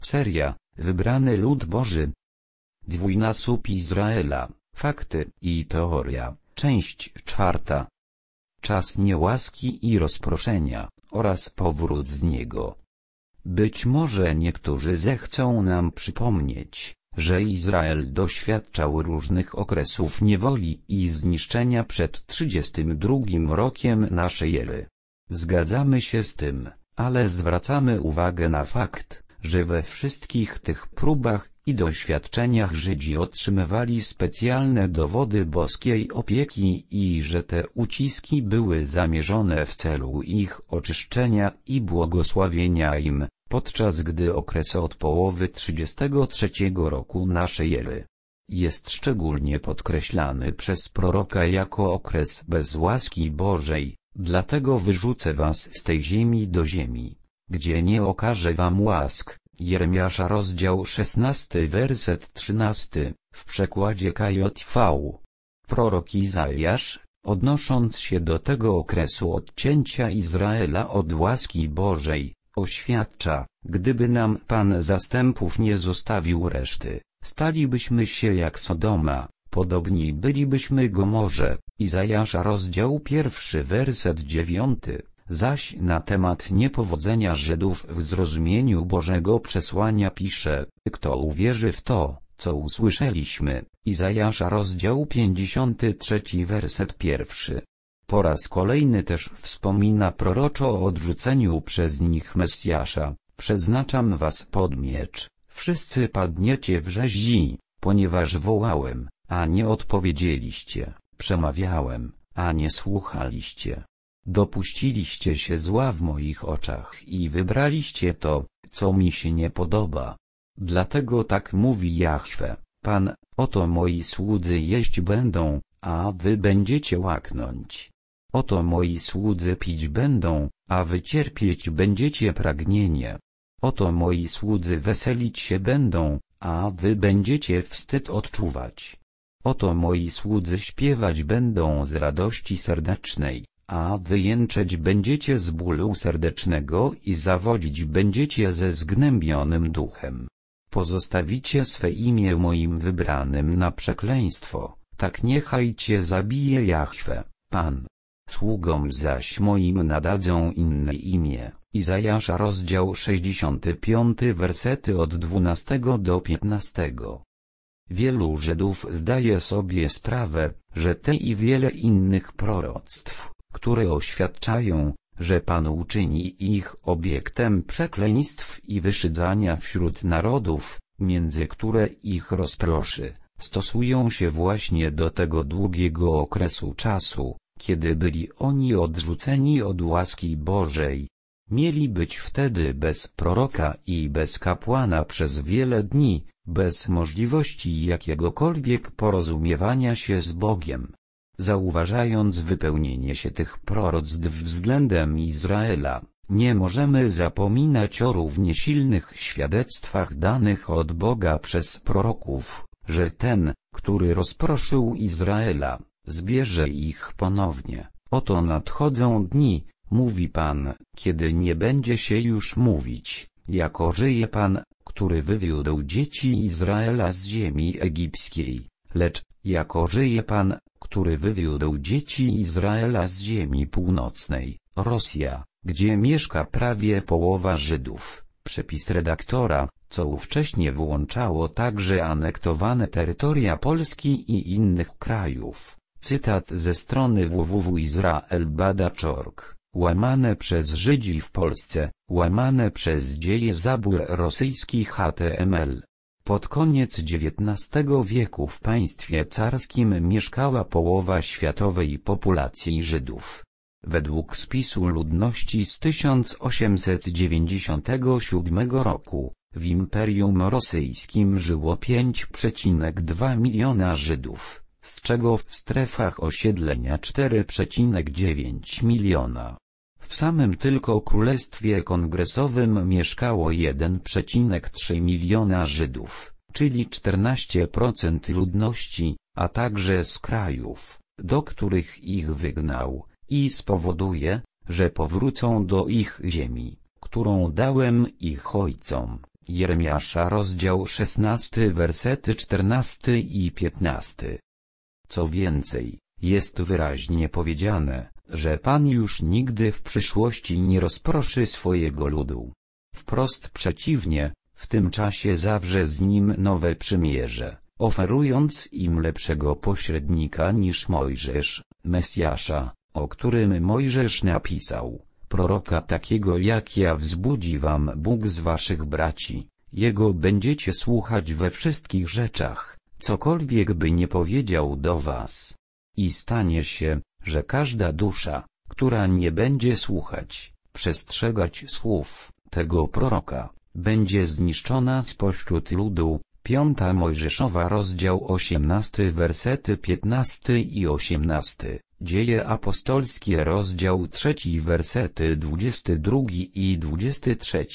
Seria, Wybrany lud Boży. Dwójnasób Izraela, fakty i teoria, część 4. Czas niełaski i rozproszenia, oraz powrót z niego. Być może niektórzy zechcą nam przypomnieć, że Izrael doświadczał różnych okresów niewoli i zniszczenia przed 32 rokiem naszej ery. Zgadzamy się z tym, ale zwracamy uwagę na fakt, że we wszystkich tych próbach i doświadczeniach Żydzi otrzymywali specjalne dowody boskiej opieki i że te uciski były zamierzone w celu ich oczyszczenia i błogosławienia im, podczas gdy okres od połowy 33 roku naszej ery jest szczególnie podkreślany przez proroka jako okres bez łaski Bożej. Dlatego wyrzucę was z tej ziemi do ziemi, gdzie nie okaże wam łask. Jeremiasza rozdział 16 werset 13, w przekładzie KJV. Prorok Izajasz, odnosząc się do tego okresu odcięcia Izraela od łaski Bożej, oświadcza: gdyby nam Pan zastępów nie zostawił reszty, stalibyśmy się jak Sodoma, podobni bylibyśmy Gomorze. Izajasza rozdział 1 werset 9. Zaś na temat niepowodzenia Żydów w zrozumieniu Bożego przesłania pisze: kto uwierzy w to, co usłyszeliśmy. Izajasza rozdział 53 werset 1. Po raz kolejny też wspomina proroczo o odrzuceniu przez nich Mesjasza: przeznaczam was pod miecz, wszyscy padniecie w rzezi, ponieważ wołałem, a nie odpowiedzieliście, przemawiałem, a nie słuchaliście. Dopuściliście się zła w moich oczach i wybraliście to, co mi się nie podoba. Dlatego tak mówi Jahwe, Pan: oto moi słudzy jeść będą, a wy będziecie łaknąć. Oto moi słudzy pić będą, a wy cierpieć będziecie pragnienie. Oto moi słudzy weselić się będą, a wy będziecie wstyd odczuwać. Oto moi słudzy śpiewać będą z radości serdecznej, a wy jęczeć będziecie z bólu serdecznego i zawodzić będziecie ze zgnębionym duchem. Pozostawicie swe imię moim wybranym na przekleństwo, tak niechaj cię zabije Jahwe, Pan. Sługom zaś moim nadadzą inne imię. Izajasza rozdział 65 wersety od 12 do 15. Wielu Żydów zdaje sobie sprawę, że te i wiele innych proroctw, które oświadczają, że Pan uczyni ich obiektem przekleństw i wyszydzania wśród narodów, między które ich rozproszy, stosują się właśnie do tego długiego okresu czasu, kiedy byli oni odrzuceni od łaski Bożej. Mieli być wtedy bez proroka i bez kapłana przez wiele dni, bez możliwości jakiegokolwiek porozumiewania się z Bogiem. Zauważając wypełnienie się tych proroctw względem Izraela, nie możemy zapominać o równie silnych świadectwach danych od Boga przez proroków, że ten, który rozproszył Izraela, zbierze ich ponownie. Oto nadchodzą dni, mówi Pan, kiedy nie będzie się już mówić, jako żyje Pan, który wywiódł dzieci Izraela z ziemi egipskiej, lecz jako żyje Pan, który wywiódł dzieci Izraela z ziemi północnej, Rosja, gdzie mieszka prawie połowa Żydów. Przepis redaktora, co ówcześnie włączało także anektowane terytoria Polski i innych krajów. Cytat ze strony www.israelbada.org, łamane przez Żydzi w Polsce, łamane przez dzieje zabór rosyjski HTML. Pod koniec XIX wieku w państwie carskim mieszkała połowa światowej populacji Żydów. Według spisu ludności z 1897 roku, w Imperium Rosyjskim żyło 5,2 miliona Żydów, z czego w strefach osiedlenia 4,9 miliona. W samym tylko Królestwie Kongresowym mieszkało 1,3 miliona Żydów, czyli 14% ludności, a także z krajów, do których ich wygnał, i spowoduje, że powrócą do ich ziemi, którą dałem ich ojcom, Jeremiasza rozdział 16 wersety 14 i 15. Co więcej, jest wyraźnie powiedziane, że Pan już nigdy w przyszłości nie rozproszy swojego ludu. Wprost przeciwnie, w tym czasie zawrze z nim nowe przymierze, oferując im lepszego pośrednika niż Mojżesz, Mesjasza, o którym Mojżesz napisał: proroka takiego jak ja wzbudzi wam Bóg z waszych braci, jego będziecie słuchać we wszystkich rzeczach, cokolwiek by nie powiedział do was. I stanie się, że każda dusza, która nie będzie słuchać, przestrzegać słów tego proroka, będzie zniszczona spośród ludu. 5 Mojżeszowa rozdział 18 wersety 15 i 18, Dzieje apostolskie rozdział 3 wersety 22 i 23.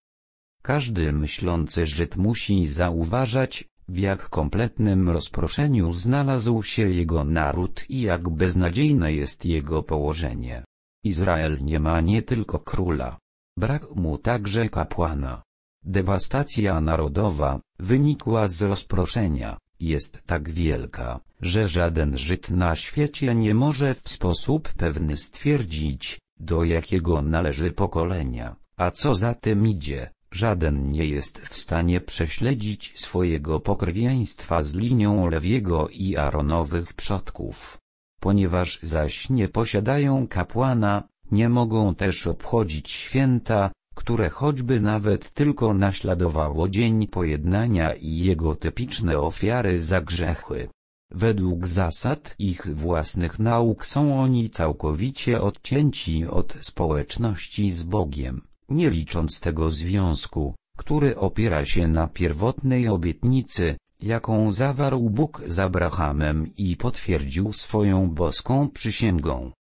Każdy myślący Żyd musi zauważać, w jak kompletnym rozproszeniu znalazł się jego naród i jak beznadziejne jest jego położenie. Izrael nie ma nie tylko króla. Brak mu także kapłana. Dewastacja narodowa, wynikła z rozproszenia, jest tak wielka, że żaden Żyd na świecie nie może w sposób pewny stwierdzić, do jakiego należy pokolenia, a co za tym idzie, żaden nie jest w stanie prześledzić swojego pokrewieństwa z linią Lewiego i Aaronowych przodków. Ponieważ zaś nie posiadają kapłana, nie mogą też obchodzić święta, które choćby nawet tylko naśladowało Dzień Pojednania i jego typiczne ofiary za grzechy. Według zasad ich własnych nauk są oni całkowicie odcięci od społeczności z Bogiem, nie licząc tego związku, który opiera się na pierwotnej obietnicy, jaką zawarł Bóg z Abrahamem i potwierdził swoją boską przysięgą.